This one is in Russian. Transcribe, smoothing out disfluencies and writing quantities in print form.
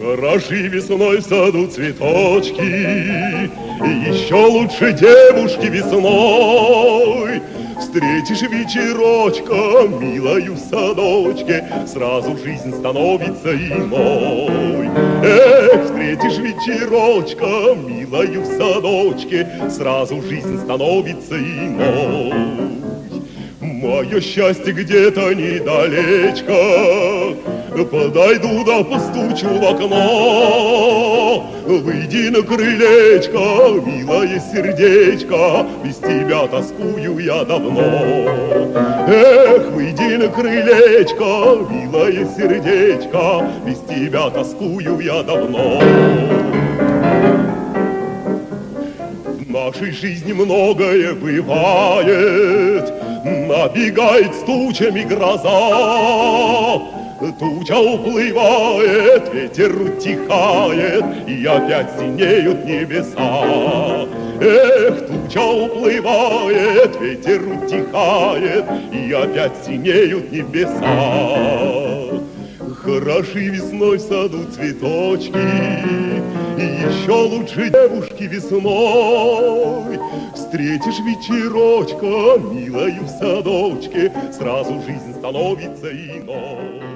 Хороши весной в саду цветочки, и еще лучше девушки весной. Встретишь вечерочком, милою в садочке, сразу жизнь становится иной. Эх, встретишь вечерочком, милою в садочке, сразу жизнь становится иной. Мое счастье где-то недалечко, подойду да постучу в окно. Выйди на крылечко, милое сердечко, без тебя тоскую я давно. Эх, выйди на крылечко, милое сердечко, без тебя тоскую я давно. В нашей жизни многое бывает, набегает с тучами гроза. Туча уплывает, ветер утихает, и опять синеют небеса. Эх, туча уплывает, ветер утихает, и опять синеют небеса. Хороши весной в саду цветочки, и еще лучше девушки весной. Встретишь вечерочка, милою в садочке, сразу жизнь становится иной.